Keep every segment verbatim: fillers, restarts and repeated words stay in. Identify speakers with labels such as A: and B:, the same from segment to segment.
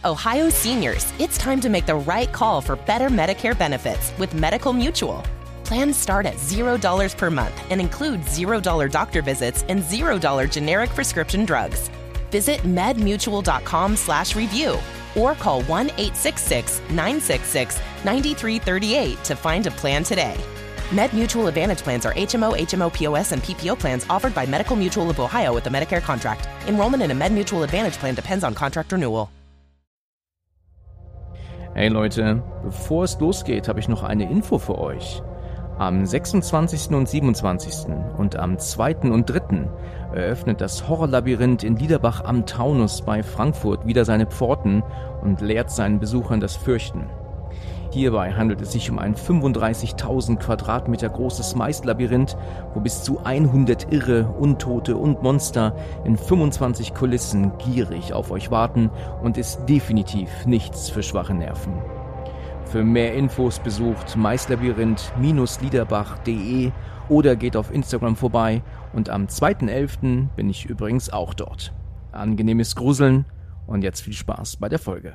A: Ohio seniors, it's time to make the right call for better Medicare benefits with Medical Mutual. Plans start at zero dollars per month and include zero dollars doctor visits and zero dollars generic prescription drugs. Visit medmutual.com slash review or call one eight six six, nine six six, nine three three eight to find a plan today. MedMutual Advantage plans are H M O, H M O, P O S, and P P O plans offered by Medical Mutual of Ohio with a Medicare contract. Enrollment in a MedMutual Advantage plan depends on contract renewal.
B: Hey Leute, bevor es losgeht, habe ich noch eine Info für euch. Am sechsundzwanzigsten und siebenundzwanzigsten und am zweiten und dritten eröffnet das Horrorlabyrinth in Liederbach am Taunus bei Frankfurt wieder seine Pforten und lehrt seinen Besuchern das Fürchten. Hierbei handelt es sich um ein fünfunddreißigtausend Quadratmeter großes Maislabyrinth, wo bis zu hundert Irre, Untote und Monster in fünfundzwanzig Kulissen gierig auf euch warten und ist definitiv nichts für schwache Nerven. Für mehr Infos besucht maislabyrinth Bindestrich liederbach punkt de oder geht auf Instagram vorbei und am zweiten elften bin ich übrigens auch dort. Angenehmes Gruseln und jetzt viel Spaß bei der Folge.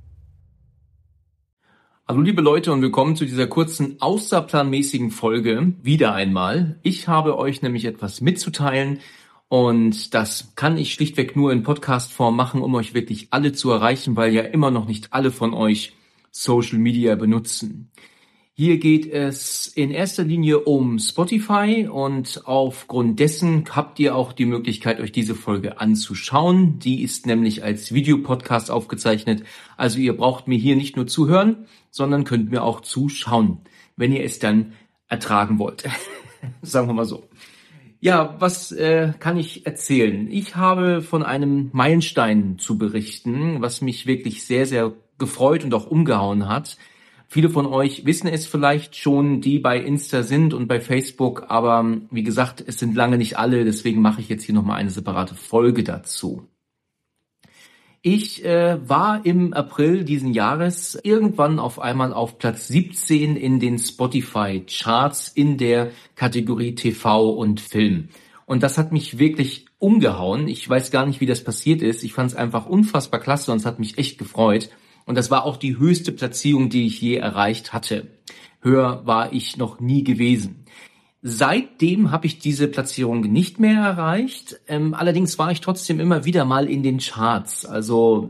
B: Hallo liebe Leute und willkommen zu dieser kurzen außerplanmäßigen Folge wieder einmal. Ich habe euch nämlich etwas mitzuteilen und das kann ich schlichtweg nur in Podcast-Form machen, um euch wirklich alle zu erreichen, weil ja immer noch nicht alle von euch Social Media benutzen. Hier geht es in erster Linie um Spotify und aufgrund dessen habt ihr auch die Möglichkeit, euch diese Folge anzuschauen. Die ist nämlich als Videopodcast aufgezeichnet. Also ihr braucht mir hier nicht nur zuhören, sondern könnt mir auch zuschauen, wenn ihr es dann ertragen wollt. Sagen wir mal so. Ja, was äh, kann ich erzählen? Ich habe von einem Meilenstein zu berichten, was mich wirklich sehr, sehr gefreut und auch umgehauen hat. Viele von euch wissen es vielleicht schon, die bei Insta sind und bei Facebook, aber wie gesagt, es sind lange nicht alle, deswegen mache ich jetzt hier nochmal eine separate Folge dazu. Ich äh, war im April diesen Jahres irgendwann auf einmal auf Platz siebzehn in den Spotify-Charts in der Kategorie T V und Film. Und das hat mich wirklich umgehauen. Ich weiß gar nicht, wie das passiert ist. Ich fand es einfach unfassbar klasse und es hat mich echt gefreut. Und das war auch die höchste Platzierung, die ich je erreicht hatte. Höher war ich noch nie gewesen. Seitdem habe ich diese Platzierung nicht mehr erreicht. Ähm, allerdings war ich trotzdem immer wieder mal in den Charts. Also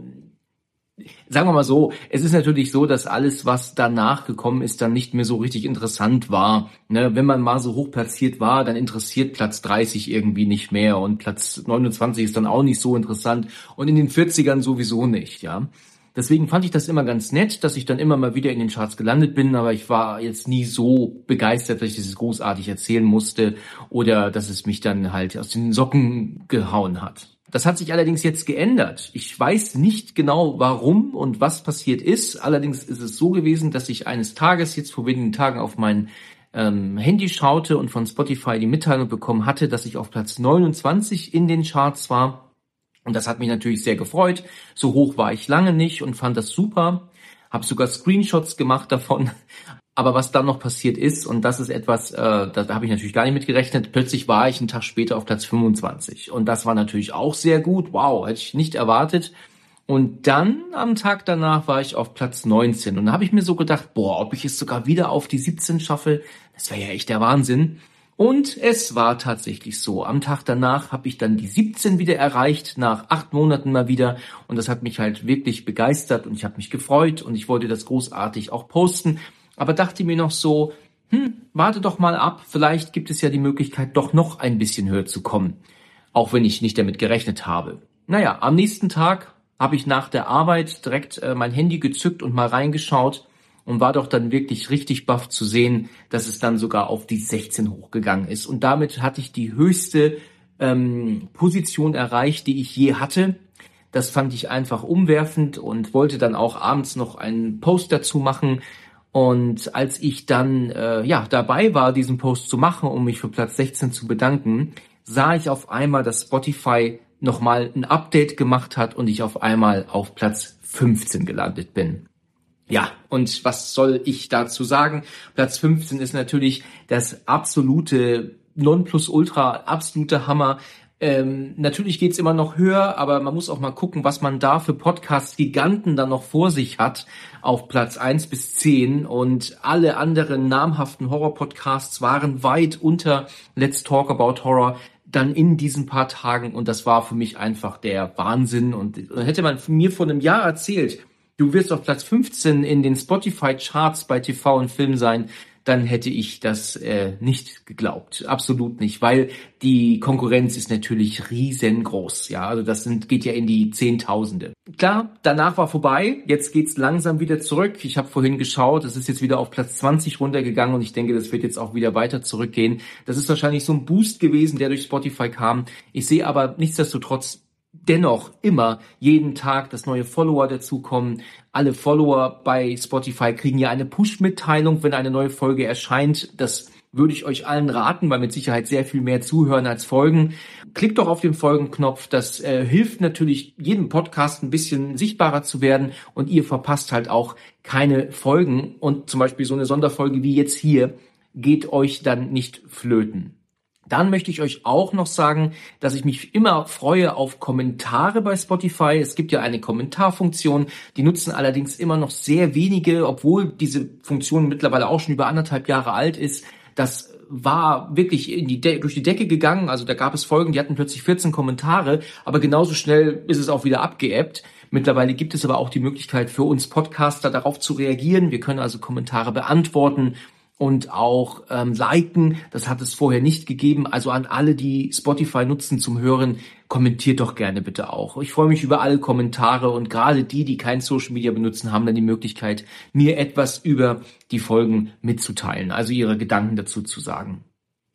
B: sagen wir mal so, es ist natürlich so, dass alles, was danach gekommen ist, dann nicht mehr so richtig interessant war. Ne? Wenn man mal so hoch platziert war, dann interessiert Platz dreißig irgendwie nicht mehr und Platz neunundzwanzig ist dann auch nicht so interessant und in den vierzigern sowieso nicht, ja. Deswegen fand ich das immer ganz nett, dass ich dann immer mal wieder in den Charts gelandet bin, aber ich war jetzt nie so begeistert, dass ich das großartig erzählen musste oder dass es mich dann halt aus den Socken gehauen hat. Das hat sich allerdings jetzt geändert. Ich weiß nicht genau, warum und was passiert ist. Allerdings ist es so gewesen, dass ich eines Tages jetzt vor wenigen Tagen auf mein ähm, Handy schaute und von Spotify die Mitteilung bekommen hatte, dass ich auf Platz neunundzwanzig in den Charts war. Und das hat mich natürlich sehr gefreut. So hoch war ich lange nicht und fand das super. Habe sogar Screenshots gemacht davon. Aber was dann noch passiert ist, und das ist etwas, äh, da habe ich natürlich gar nicht mit gerechnet, plötzlich war ich einen Tag später auf Platz fünfundzwanzig. Und das war natürlich auch sehr gut. Wow, hätte ich nicht erwartet. Und dann am Tag danach war ich auf Platz neunzehn. Und da habe ich mir so gedacht, boah, ob ich es sogar wieder auf die siebzehn schaffe, das wäre ja echt der Wahnsinn. Und es war tatsächlich so. Am Tag danach habe ich dann die siebzehn wieder erreicht, nach acht Monaten mal wieder. Und das hat mich halt wirklich begeistert und ich habe mich gefreut und ich wollte das großartig auch posten. Aber dachte mir noch so, hm, warte doch mal ab, vielleicht gibt es ja die Möglichkeit, doch noch ein bisschen höher zu kommen. Auch wenn ich nicht damit gerechnet habe. Naja, am nächsten Tag habe ich nach der Arbeit direkt äh, mein Handy gezückt und mal reingeschaut. Und war doch dann wirklich richtig baff zu sehen, dass es dann sogar auf die sechzehn hochgegangen ist. Und damit hatte ich die höchste ähm, Position erreicht, die ich je hatte. Das fand ich einfach umwerfend und wollte dann auch abends noch einen Post dazu machen. Und als ich dann äh, ja dabei war, diesen Post zu machen, um mich für Platz sechzehn zu bedanken, sah ich auf einmal, dass Spotify nochmal ein Update gemacht hat und ich auf einmal auf Platz fünfzehn gelandet bin. Ja, und was soll ich dazu sagen? Platz fünfzehn ist natürlich das absolute Nonplusultra, absolute Hammer. Ähm, natürlich geht's immer noch höher, aber man muss auch mal gucken, was man da für Podcast-Giganten dann noch vor sich hat auf Platz eins bis zehn. Und alle anderen namhaften Horror-Podcasts waren weit unter Let's Talk About Horror dann in diesen paar Tagen. Und das war für mich einfach der Wahnsinn. Und hätte man mir vor einem Jahr erzählt, du wirst auf Platz fünfzehn in den Spotify-Charts bei T V und Film sein, dann hätte ich das äh, nicht geglaubt. Absolut nicht, weil die Konkurrenz ist natürlich riesengroß. Ja, also das sind, geht ja in die Zehntausende. Klar, danach war vorbei. Jetzt geht's langsam wieder zurück. Ich habe vorhin geschaut, es ist jetzt wieder auf Platz zwanzig runtergegangen und ich denke, das wird jetzt auch wieder weiter zurückgehen. Das ist wahrscheinlich so ein Boost gewesen, der durch Spotify kam. Ich sehe aber nichtsdestotrotz dennoch immer jeden Tag, dass neue Follower dazukommen. Alle Follower bei Spotify kriegen ja eine Push-Mitteilung, wenn eine neue Folge erscheint. Das würde ich euch allen raten, weil mit Sicherheit sehr viel mehr zuhören als folgen. Klickt doch auf den Folgenknopf. Das äh, hilft natürlich jedem Podcast ein bisschen sichtbarer zu werden und ihr verpasst halt auch keine Folgen. Und zum Beispiel so eine Sonderfolge wie jetzt hier geht euch dann nicht flöten. Dann möchte ich euch auch noch sagen, dass ich mich immer freue auf Kommentare bei Spotify. Es gibt ja eine Kommentarfunktion, die nutzen allerdings immer noch sehr wenige, obwohl diese Funktion mittlerweile auch schon über anderthalb Jahre alt ist. Das war wirklich in die De- durch die Decke gegangen. Also da gab es Folgen, die hatten plötzlich vierzehn Kommentare, aber genauso schnell ist es auch wieder abgeebbt. Mittlerweile gibt es aber auch die Möglichkeit für uns Podcaster darauf zu reagieren. Wir können also Kommentare beantworten und auch ähm, liken. Das hat es vorher nicht gegeben. Also an alle, die Spotify nutzen zum Hören, kommentiert doch gerne bitte auch. Ich freue mich über alle Kommentare und gerade die, die kein Social Media benutzen, haben dann die Möglichkeit, mir etwas über die Folgen mitzuteilen, also ihre Gedanken dazu zu sagen.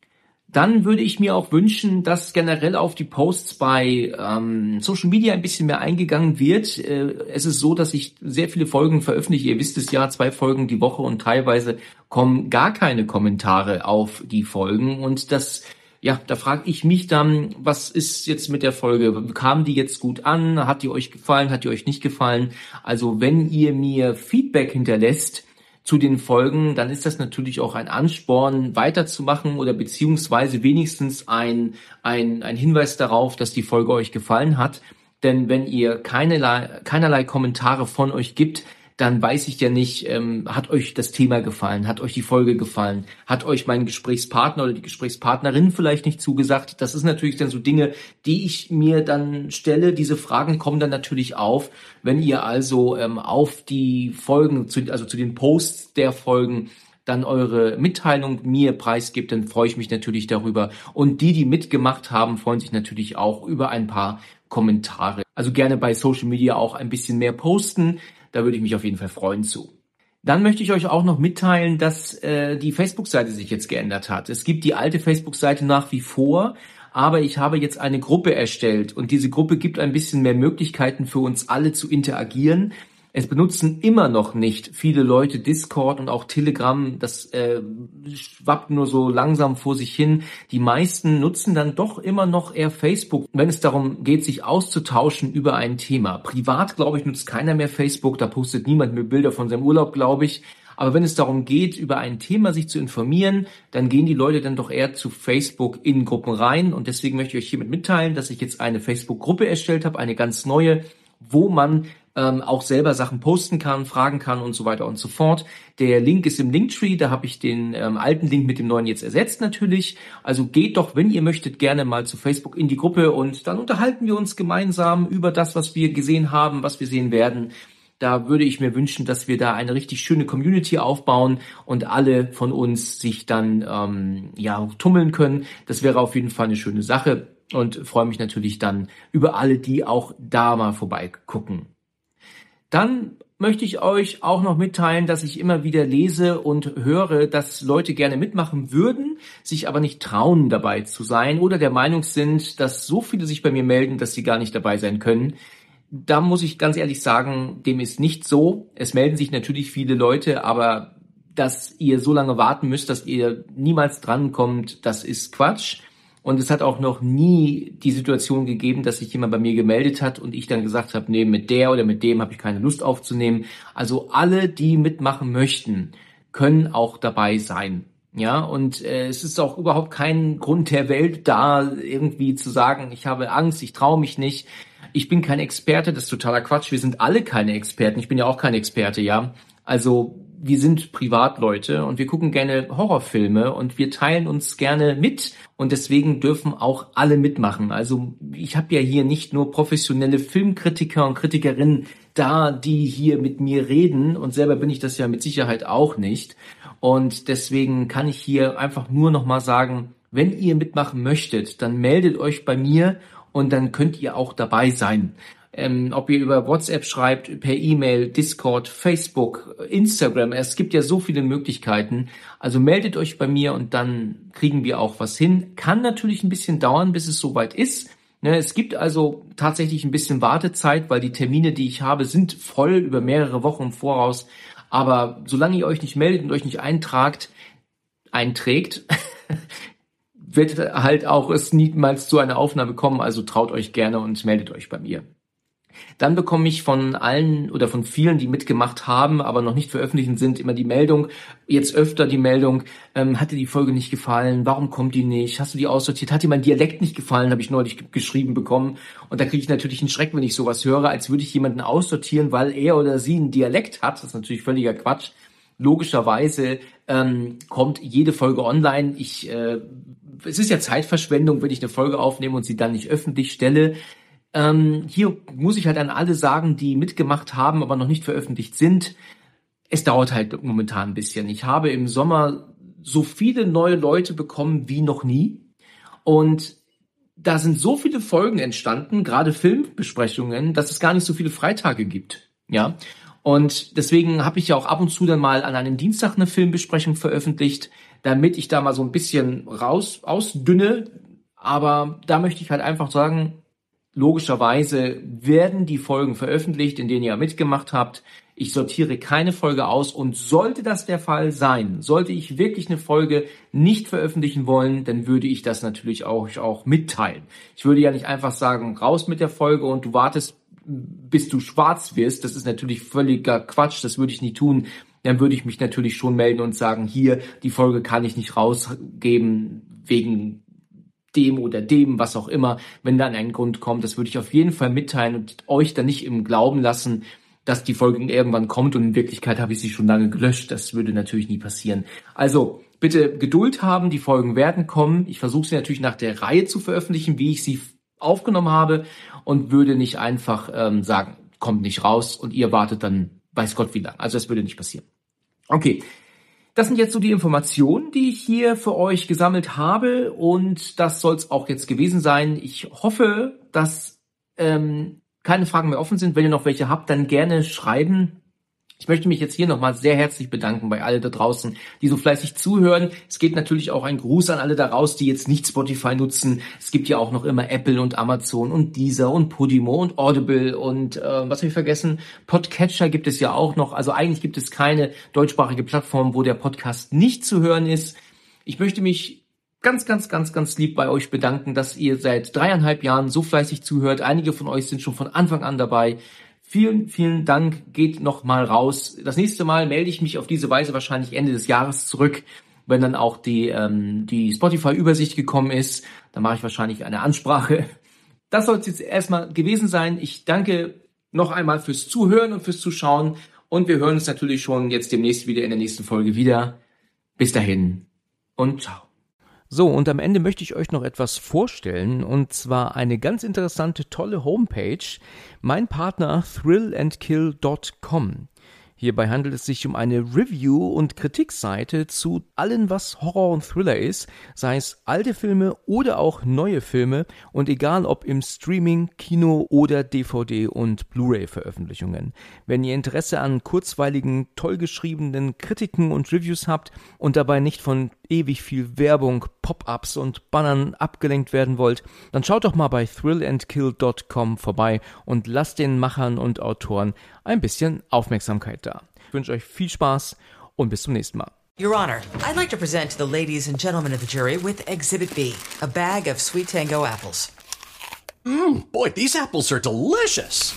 B: Dann würde ich mir auch wünschen, dass generell auf die Posts bei ähm, Social Media ein bisschen mehr eingegangen wird. Äh, es ist so, dass ich sehr viele Folgen veröffentliche. Ihr wisst es ja, zwei Folgen die Woche und teilweise kommen gar keine Kommentare auf die Folgen. Und das, ja, da frage ich mich dann, was ist jetzt mit der Folge? Kam die jetzt gut an? Hat die euch gefallen? Hat die euch nicht gefallen? Also wenn ihr mir Feedback hinterlässt zu den Folgen, dann ist das natürlich auch ein Ansporn, weiterzumachen oder beziehungsweise wenigstens ein, ein, ein Hinweis darauf, dass die Folge euch gefallen hat. Denn wenn ihr keinerlei, keinerlei Kommentare von euch gibt, dann weiß ich ja nicht, ähm, hat euch das Thema gefallen, hat euch die Folge gefallen, hat euch mein Gesprächspartner oder die Gesprächspartnerin vielleicht nicht zugesagt. Das ist natürlich dann so Dinge, die ich mir dann stelle. Diese Fragen kommen dann natürlich auf, wenn ihr also ähm, auf die Folgen, zu, also zu den Posts der Folgen, dann eure Mitteilung mir preisgibt, dann freue ich mich natürlich darüber. Und die, die mitgemacht haben, freuen sich natürlich auch über ein paar Kommentare. Also gerne bei Social Media auch ein bisschen mehr posten. Da würde ich mich auf jeden Fall freuen zu. Dann möchte ich euch auch noch mitteilen, dass äh, die Facebook-Seite sich jetzt geändert hat. Es gibt die alte Facebook-Seite nach wie vor, aber ich habe jetzt eine Gruppe erstellt und diese Gruppe gibt ein bisschen mehr Möglichkeiten für uns alle zu interagieren. Es benutzen immer noch nicht viele Leute Discord und auch Telegram. Das äh, schwappt nur so langsam vor sich hin. Die meisten nutzen dann doch immer noch eher Facebook, wenn es darum geht, sich auszutauschen über ein Thema. Privat, glaube ich, nutzt keiner mehr Facebook. Da postet niemand mehr Bilder von seinem Urlaub, glaube ich. Aber wenn es darum geht, über ein Thema sich zu informieren, dann gehen die Leute dann doch eher zu Facebook in Gruppen rein. Und deswegen möchte ich euch hiermit mitteilen, dass ich jetzt eine Facebook-Gruppe erstellt habe, eine ganz neue, wo man ähm, auch selber Sachen posten kann, fragen kann und so weiter und so fort. Der Link ist im Linktree, da habe ich den ähm, alten Link mit dem neuen jetzt ersetzt natürlich. Also geht doch, wenn ihr möchtet, gerne mal zu Facebook in die Gruppe und dann unterhalten wir uns gemeinsam über das, was wir gesehen haben, was wir sehen werden. Da würde ich mir wünschen, dass wir da eine richtig schöne Community aufbauen und alle von uns sich dann ähm, ja tummeln können. Das wäre auf jeden Fall eine schöne Sache und freue mich natürlich dann über alle, die auch da mal vorbeigucken. Dann möchte ich euch auch noch mitteilen, dass ich immer wieder lese und höre, dass Leute gerne mitmachen würden, sich aber nicht trauen, dabei zu sein oder der Meinung sind, dass so viele sich bei mir melden, dass sie gar nicht dabei sein können. Da muss ich ganz ehrlich sagen, dem ist nicht so. Es melden sich natürlich viele Leute, aber dass ihr so lange warten müsst, dass ihr niemals drankommt, das ist Quatsch. Und es hat auch noch nie die Situation gegeben, dass sich jemand bei mir gemeldet hat und ich dann gesagt habe, nee, mit der oder mit dem habe ich keine Lust aufzunehmen. Also alle, die mitmachen möchten, können auch dabei sein. Ja, und äh, es ist auch überhaupt kein Grund der Welt, da irgendwie zu sagen, ich habe Angst, ich traue mich nicht. Ich bin kein Experte, das ist totaler Quatsch. Wir sind alle keine Experten. Ich bin ja auch kein Experte, ja. Also wir sind Privatleute und wir gucken gerne Horrorfilme und wir teilen uns gerne mit und deswegen dürfen auch alle mitmachen. Also ich habe ja hier nicht nur professionelle Filmkritiker und Kritikerinnen da, die hier mit mir reden und selber bin ich das ja mit Sicherheit auch nicht. Und deswegen kann ich hier einfach nur nochmal sagen, wenn ihr mitmachen möchtet, dann meldet euch bei mir und dann könnt ihr auch dabei sein. Ähm, ob ihr über WhatsApp schreibt, per E-Mail, Discord, Facebook, Instagram, es gibt ja so viele Möglichkeiten. Also meldet euch bei mir und dann kriegen wir auch was hin. Kann natürlich ein bisschen dauern, bis es soweit ist. Ne, es gibt also tatsächlich ein bisschen Wartezeit, weil die Termine, die ich habe, sind voll über mehrere Wochen im Voraus. Aber solange ihr euch nicht meldet und euch nicht eintragt, einträgt, wird halt auch es niemals zu einer Aufnahme kommen. Also traut euch gerne und meldet euch bei mir. Dann bekomme ich von allen oder von vielen, die mitgemacht haben, aber noch nicht veröffentlicht sind, immer die Meldung, jetzt öfter die Meldung, ähm, hat dir die Folge nicht gefallen, warum kommt die nicht, hast du die aussortiert, hat dir mein Dialekt nicht gefallen, habe ich neulich g- geschrieben bekommen. Und da kriege ich natürlich einen Schreck, wenn ich sowas höre, als würde ich jemanden aussortieren, weil er oder sie einen Dialekt hat. Das ist natürlich völliger Quatsch. Logischerweise ähm, kommt jede Folge online. Ich, äh, es ist ja Zeitverschwendung, wenn ich eine Folge aufnehme und sie dann nicht öffentlich stelle. Ähm, hier muss ich halt an alle sagen, die mitgemacht haben, aber noch nicht veröffentlicht sind. Es dauert halt momentan ein bisschen. Ich habe im Sommer so viele neue Leute bekommen wie noch nie. Und da sind so viele Folgen entstanden, gerade Filmbesprechungen, dass es gar nicht so viele Freitage gibt. Ja. Und deswegen habe ich ja auch ab und zu dann mal an einem Dienstag eine Filmbesprechung veröffentlicht, damit ich da mal so ein bisschen raus ausdünne. Aber da möchte ich halt einfach sagen, logischerweise werden die Folgen veröffentlicht, in denen ihr mitgemacht habt. Ich sortiere keine Folge aus und sollte das der Fall sein, sollte ich wirklich eine Folge nicht veröffentlichen wollen, dann würde ich das natürlich auch, auch mitteilen. Ich würde ja nicht einfach sagen, raus mit der Folge und du wartest, bis du schwarz wirst. Das ist natürlich völliger Quatsch, das würde ich nie tun. Dann würde ich mich natürlich schon melden und sagen, hier, die Folge kann ich nicht rausgeben wegen dem oder dem, was auch immer, wenn dann ein Grund kommt, das würde ich auf jeden Fall mitteilen und euch dann nicht im Glauben lassen, dass die Folge irgendwann kommt und in Wirklichkeit habe ich sie schon lange gelöscht. Das würde natürlich nie passieren. Also bitte Geduld haben, die Folgen werden kommen. Ich versuche sie natürlich nach der Reihe zu veröffentlichen, wie ich sie aufgenommen habe und würde nicht einfach ähm, sagen, kommt nicht raus und ihr wartet dann weiß Gott wie lang. Also das würde nicht passieren. Okay. Das sind jetzt so die Informationen, die ich hier für euch gesammelt habe und das soll es auch jetzt gewesen sein. Ich hoffe, dass ähm, keine Fragen mehr offen sind. Wenn ihr noch welche habt, dann gerne schreiben. Ich möchte mich jetzt hier nochmal sehr herzlich bedanken bei alle da draußen, die so fleißig zuhören. Es geht natürlich auch ein Gruß an alle da raus, die jetzt nicht Spotify nutzen. Es gibt ja auch noch immer Apple und Amazon und Deezer und Podimo und Audible und äh, was habe ich vergessen? Podcatcher gibt es ja auch noch. Also eigentlich gibt es keine deutschsprachige Plattform, wo der Podcast nicht zu hören ist. Ich möchte mich ganz, ganz, ganz, ganz lieb bei euch bedanken, dass ihr seit dreieinhalb Jahren so fleißig zuhört. Einige von euch sind schon von Anfang an dabei. Vielen, vielen Dank, geht noch mal raus. Das nächste Mal melde ich mich auf diese Weise wahrscheinlich Ende des Jahres zurück, wenn dann auch die ähm, die Spotify-Übersicht gekommen ist. Dann mache ich wahrscheinlich eine Ansprache. Das soll es jetzt erstmal gewesen sein. Ich danke noch einmal fürs Zuhören und fürs Zuschauen und wir hören uns natürlich schon jetzt demnächst wieder in der nächsten Folge wieder. Bis dahin und ciao. So, und am Ende möchte ich euch noch etwas vorstellen, und zwar eine ganz interessante, tolle Homepage, mein Partner thrill and kill dot com. Hierbei handelt es sich um eine Review- und Kritikseite zu allem, was Horror und Thriller ist, sei es alte Filme oder auch neue Filme und egal ob im Streaming, Kino oder D V D und Blu-ray-Veröffentlichungen. Wenn ihr Interesse an kurzweiligen, toll geschriebenen Kritiken und Reviews habt und dabei nicht von ewig viel Werbung, Pop-ups und Bannern abgelenkt werden wollt, dann schaut doch mal bei thrill and kill dot com vorbei und lasst den Machern und Autoren ein bisschen Aufmerksamkeit da. Ich wünsche euch viel Spaß und bis zum nächsten Mal.
C: Your Honor, I'd like to present to the ladies and gentlemen of the jury with Exhibit B, a bag of Sweet Tango apples.
D: Mmm, boy, these apples are delicious.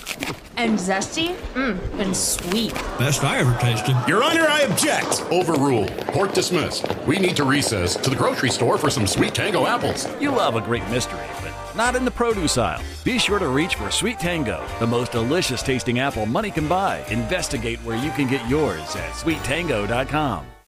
D: And zesty? Mmm, and sweet.
E: Best I ever tasted.
F: Your Honor, I object. Overruled. Court dismissed. We need to recess to the grocery store for some Sweet Tango apples.
G: You love a great mystery, but not in the produce aisle. Be sure to reach for Sweet Tango, the most delicious tasting apple money can buy. Investigate where you can get yours at sweet tango dot com.